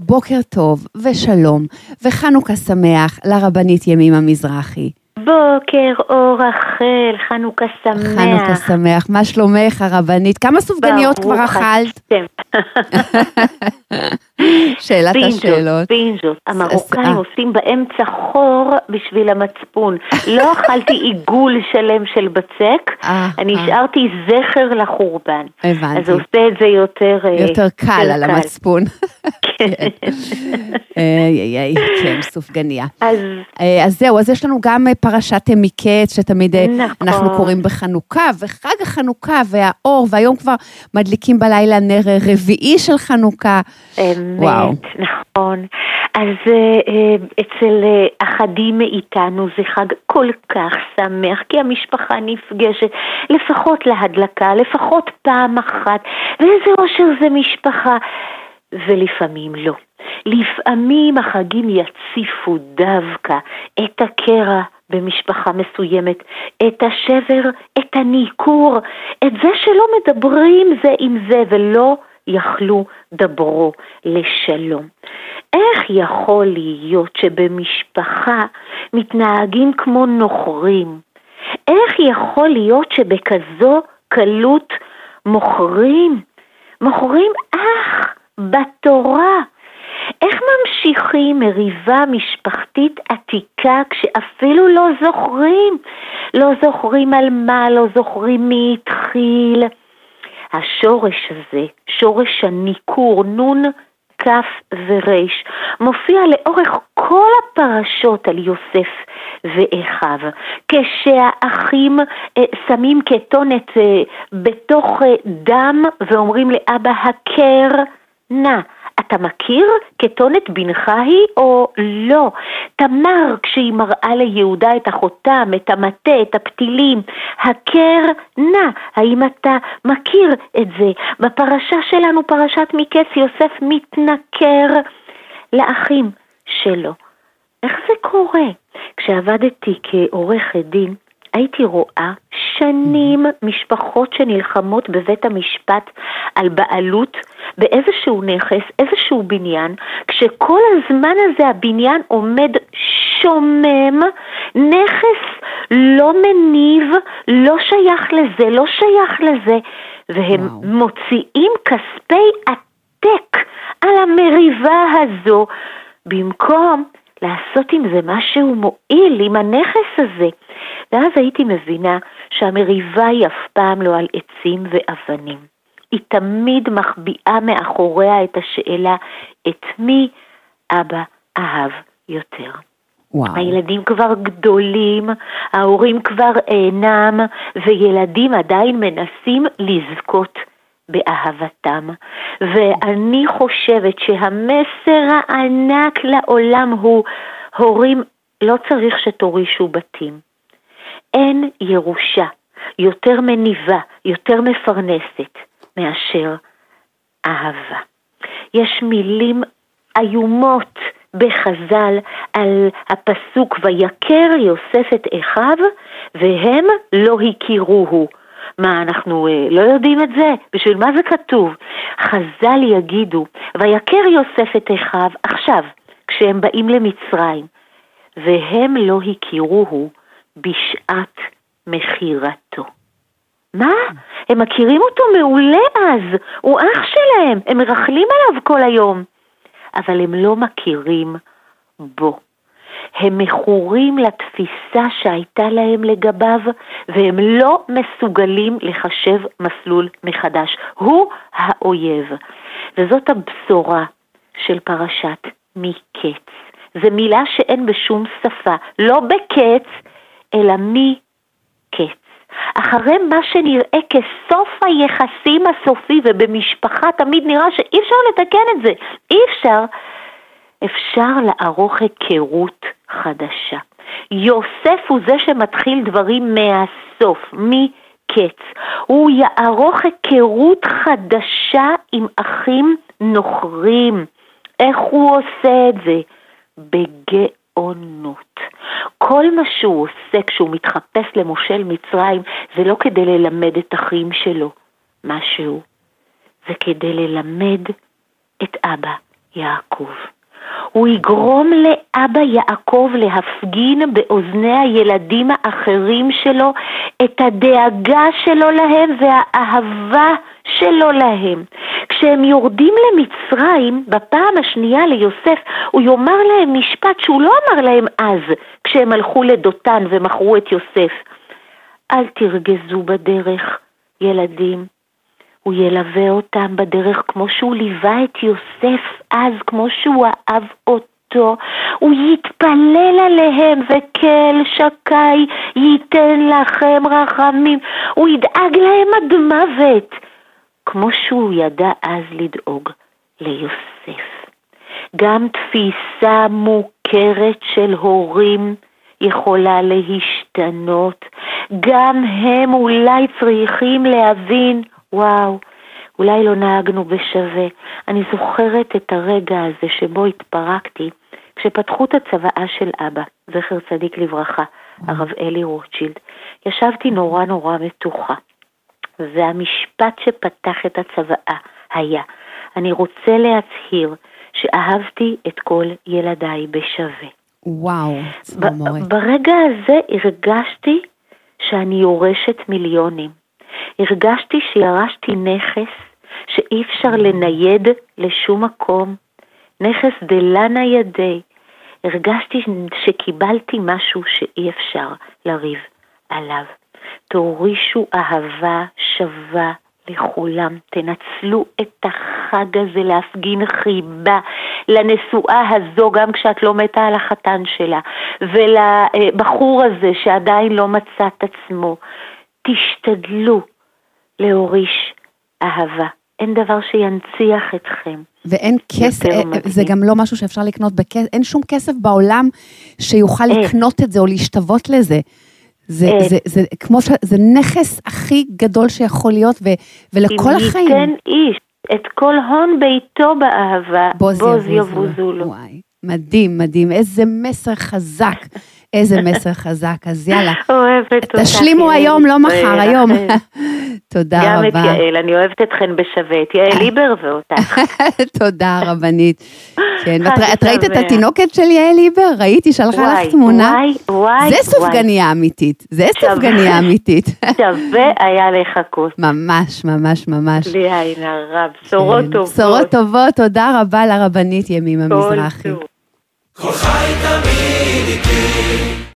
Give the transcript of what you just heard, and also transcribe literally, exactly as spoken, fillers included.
בוקר טוב ושלום וחנוכה שמח לרבנית ימימה מזרחי. בוקר אור רחל, חנוכה שמח. חנוכה שמח, מה שלומך הרבנית? כמה סופגניות כבר אכלת? שאלת השאלות. פינז'ות, המרוקאים עושים באמצע חור בשביל המצפון. לא אכלתי עיגול שלם של בצק, אני השארתי זכר לחורבן. הבנתי. אז עושה את זה יותר יותר קל על המצפון. כן, סופגניה. אז זהו, אז יש לנו גם פרשת מקץ, שתמיד אנחנו קוראים בחנוכה, וחג החנוכה והאור, והיום כבר מדליקים בלילה נר רביעי של חנוכה. אמת, נכון. אז אצל אחדים מאיתנו זה חג כל כך שמח, כי המשפחה נפגשת, לפחות להדלקה, לפחות פעם אחת, ואיזה אושר זה משפחה, ולפעמים לא. לפעמים החגים יציפו דווקא את הקרע במשפחה מסוימת, את השבר, את הניכור, את זה שלא מדברים זה עם זה ולא יכלו דברו לשלום. איך יכול להיות שבמשפחה מתנהגים כמו נוכרים? איך יכול להיות שבכזו קלות מוכרים? מוכרים אך בתורה. איך ממשיכים מריבה משפחתית עתיקה כשאפילו לא זוכרים? לא זוכרים על מה, לא זוכרים מי התחיל. השורש הזה, שורש הניכור, נון, כף וריש, מופיע לאורך כל הפרשות על יוסף ואחיו. כשהאחים אה, שמים כתונת אה, בתוך אה, דם ואומרים לאבא הכר נא. אתה מכיר כתונת בנך היא או לא? תמר כשהיא מראה ליהודה את החותם, את המטה, את הפתילים, הכר נא, האם אתה מכיר את זה? בפרשה שלנו, פרשת מקץ, יוסף מתנכר לאחים שלו. איך זה קורה? כשעבדתי כעורכת דין, הייתי רואה שנים משפחות שנלחמות בבית המשפט על בעלות באיזשהו נכס, איזשהו בניין, כשכל הזמן הזה הבניין עומד שומם, נכס לא מניב, לא שייך לזה, לא שייך לזה, והם וואו. מוציאים כספי עתק על המריבה הזו, במקום לעשות עם זה משהו מועיל, עם הנכס הזה. ואז הייתי מבינה שהמריבה היא אף פעם לא על עצים ואבנים. היא תמיד מחביאה מאחוריה את השאלה, את מי אבא אהב יותר. וואו. הילדים כבר גדולים, ההורים כבר אינם, וילדים עדיין מנסים לזכות באהבתם. ואני חושבת שהמסר הענק לעולם הוא, הורים לא צריך שתורישו בתים. אין ירושה יותר מניבה, יותר מפרנסת מאשר אהבה. יש מילים איומות בחז"ל על הפסוק ויקר יוסף את אחיו והם לא הכירוהו. מה, אנחנו אה, לא יודעים את זה? בשביל מה זה כתוב? חז"ל יגידו ויקר יוסף את אחיו עכשיו כשהם באים למצרים והם לא הכירוהו בשעת מחירתו. מה? הם מכירים אותו מעולה אז, הוא אח שלהם, הם מרחלים עליו כל היום, אבל הם לא מכירים בו. הם מכורים לתפיסה שהייתה להם לגביו, והם לא מסוגלים לחשב מסלול מחדש. הוא האויב. וזאת הבשורה של פרשת מקץ. זו מילה שאין בשום שפה, לא בקץ, אלא מקץ. אחרי מה שנראה כסוף היחסים הסופי, ובמשפחה תמיד נראה שאי אפשר לתקן את זה, אי אפשר, אפשר לערוך היכרות חדשה. יוסף הוא זה שמתחיל דברים מהסוף, מקץ. הוא יערוך היכרות חדשה עם אחים נוכרים. איך הוא עושה את זה? בגאונות. כל מה שהוא עושה כשהוא מתחפש למושל מצרים, זה לא כדי ללמד את אחים שלו משהו, זה כדי ללמד את אבא יעקב. הוא יגרום לאבא יעקב להפגין באוזני הילדים האחרים שלו את הדאגה שלו להם והאהבה שלו להם. כשהם יורדים למצרים, בפעם השנייה ליוסף, הוא יאמר להם משפט שהוא לא אמר להם אז, כשהם הלכו לדותן ומכרו את יוסף. אל תרגזו בדרך, ילדים. הוא ילווה אותם בדרך כמו שהוא ליווה את יוסף אז, כמו שהוא אהב אותו. הוא יתפלל עליהם, וקל שקי ייתן לכם רחמים. הוא ידאג להם עד מוות, כמו שהוא ידע אז לדאוג ליוסף. גם תפיסה מוכרת של הורים יכולה להשתנות. גם הם אולי צריכים להבין, וואו, אולי לא נהגנו בשווה. אני זוכרת את הרגע הזה שבו התפרקתי, כשפתחו את הצוואה של אבא, זכר צדיק לברכה, הרב אלי רוטשילד. ישבתי נורא נורא מתוחה, והמשפט שפתח את הצוואה היה, אני רוצה להצהיר שאהבתי את כל ילדיי בשווה. וואו, צמרמורת. ברגע הזה הרגשתי שאני יורשת מיליונים. הרגשתי שירשתי נכס שאי אפשר לנייד לשום מקום, נכס דלנה ידי. הרגשתי שקיבלתי משהו שאי אפשר לריב עליו. תורישו אהבה שווה לכולם, תנצלו את החג הזה להפגין חיבה לנשואה הזו, גם כשאת לא מתה על החתן שלה, ולבחור הזה שעדיין לא מצא את עצמו. תשתדלו להוריש אהבה. אין דבר שינציח אתכם. ואין כסף, זה גם לא משהו שאפשר לקנות בכסף, אין שום כסף בעולם שיוכל לקנות את זה או להשתוות לזה. זה, זה, זה, כמו ש... זה נכס הכי גדול שיכול להיות, ו... ולכל החיים. אם ייתן איש את כל הון ביתו באהבה, בוז, בוז יבוזו לו. וואי, מדהים, מדהים, איזה מסר חזק, איזה מסר חזק, אז יאללה. אוהבת אותך. תשלימו היום, לא מחר, היום. תודה רבה. גם את יעל, אני אוהבת אתכן בשווה, את יעל ליבר ואותך. תודה רבנית. את ראית את התינוקת של יעל ליבר? ראיתי, שלחה לך תמונה. וואי, וואי. זה סופגניה אמיתית, זה סופגניה אמיתית. שווה היה לחכות. ממש, ממש, ממש. בלי עין הרע, בשורות טובות. בשורות טובות, תודה רבה לרבנית ימימה מזרחי. כל חי תמיד איתי.